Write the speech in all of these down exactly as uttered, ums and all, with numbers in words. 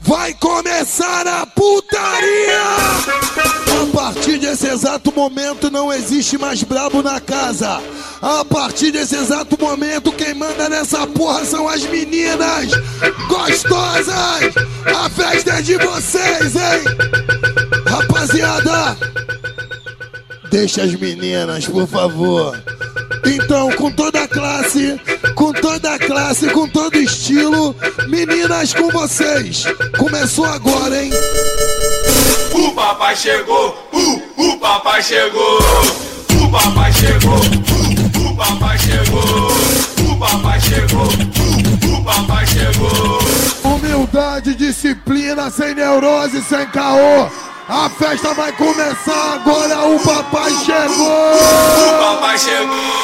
Vai começar a putaria! A partir desse exato momento não existe mais brabo na casa. A partir desse exato momento quem manda nessa porra são as meninas gostosas. A festa é de vocês, hein? Rapaziada, deixa as meninas, por favor. Então, com toda a classe, com toda a classe, com todo estilo, meninas com vocês. Começou agora, hein? O papai chegou, uh, o papai chegou, o papai chegou, uh, o papai chegou, o papai chegou, uh, o papai chegou. Humildade, disciplina, sem neurose, sem caô. A festa vai começar agora, o papai chegou! O papai chegou!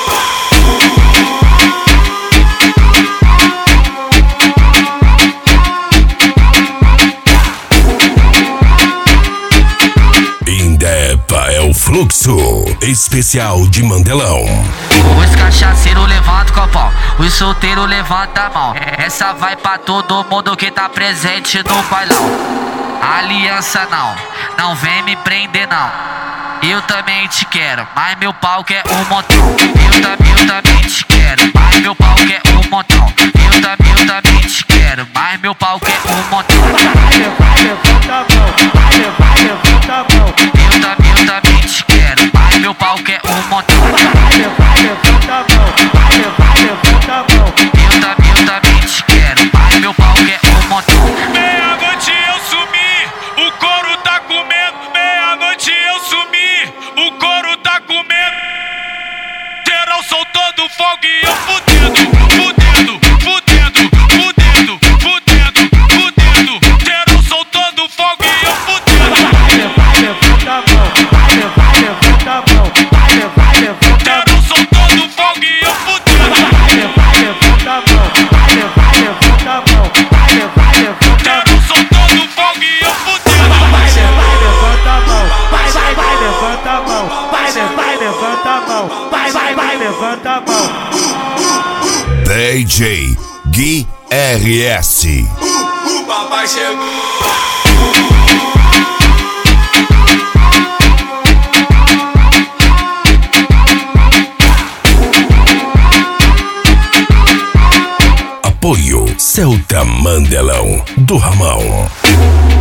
Indepa é o fluxo especial de Mandelão. Os cachaceiros levantam o copão, os solteiros levantam a mão. Essa vai pra todo mundo que tá presente no bailão. Aliança não, não vem me prender não. Eu também te quero, mas meu pau quer um montão. Eu, tam, eu também te quero, mas meu pau quer um montão. Eu, tam, eu também te quero, mas meu pau quer um montão. Vai, levanta a mão, vai, vai, levanta a mão. Eu, tam, eu também te quero, mas meu pau quer um montão. Vai, vai, levanta a mão, vai, vai, levanta a mão. Eu, tam, eu também te quero, mas meu pau quer um montão. Meia-noite eu sumi, o couro tá comendo. Meia-noite eu sumi, o couro tá comendo. Geral soltando fogo e eu fudendo, fudendo, fudendo, fudendo, fudendo, fudendo. Geral soltando fogo e eu fudendo. Vai, levanta a mão, vai, vai, levanta a mão. Vai, vai, levanta a mão. Geral soltando fogo e eu fudendo. Vai, levanta a mão, vai, vai, levanta a mão. Vai, vai, levanta a mão. Geral soltando fogo e eu fudendo. Vai, vai, levanta a mão. Vai, vai, vai, levanta a mão. Vai, vai, levanta a mão. Vai, vai, vai, levanta a mão. D J Gui R S. O papai chegou. Apoio Celta Mandelão do Ramão.